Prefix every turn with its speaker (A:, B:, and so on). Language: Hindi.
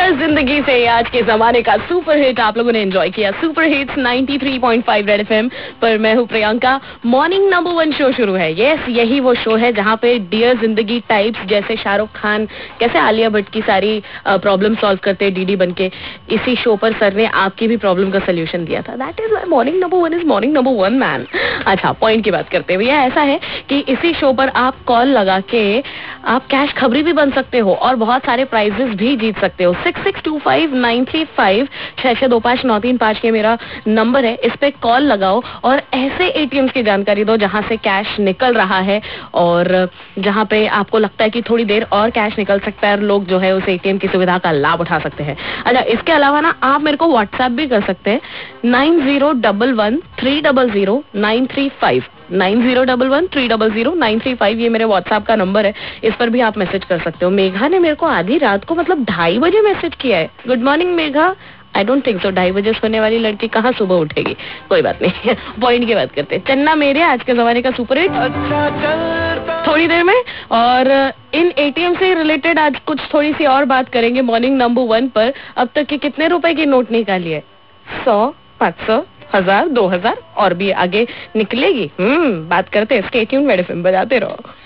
A: डियर जिंदगी से आज के जमाने का सुपर हिट आप लोगों ने एंजॉय किया। सुपर हिट्स 93.5 रेड एफएम पर मैं हूँ प्रियंका। मॉर्निंग नंबर 1 शो शुरू है। यस, यही वो शो है जहाँ पे डियर जिंदगी टाइप्स जैसे शाहरुख खान कैसे आलिया भट्ट की सारी प्रॉब्लम सॉल्व करते हैं डीडी बन के, इसी शो पर सर ने आपकी भी प्रॉब्लम का सोल्यूशन दिया था। That is morning number 1 is morning number 1 man. अच्छा, पॉइंट की बात करते हुए ऐसा है कि इसी शो पर आप कॉल लगा के आप कैश खबरी भी बन सकते हो और बहुत सारे प्राइजेस भी जीत सकते हो। 6625935625 66259355 के मेरा नंबर है, इस पे कॉल लगाओ और ऐसे एटीएम्स की जानकारी दो जहां से कैश निकल रहा है और जहां पे आपको लगता है कि थोड़ी देर और कैश निकल सकता है और लोग जो है उस एटीएम की सुविधा का लाभ उठा सकते हैं। अच्छा, इसके अलावा ना आप मेरे को व्हाट्सएप भी कर सकते हैं 9011300935 9011300935 ये मेरे व्हाट्सएप का नंबर है, इस पर भी आप मैसेज कर सकते हो। मेघा ने मेरे को आधी रात को मतलब 2:30 बजे मैसेज किया है। Good morning Megha. I don't think so 2:30 बजे सोने वाली लड़की कहाँ सुबह उठेगी। कोई बात नहीं, पॉइंट की बात करते हैं। चन्ना मेरे आज के जमाने का सुपर हिट थोड़ी देर में, और इन एटीएम से रिलेटेड आज कुछ थोड़ी सी और बात करेंगे। मॉर्निंग नंबर 1 पर अब तक के कितने रुपए की नोट निकाली है? 100, 500, 1000, 2000 और भी आगे निकलेगी। बात करते हैं। स्टे ट्यून्ड, रेड एफएम बजाते रहो।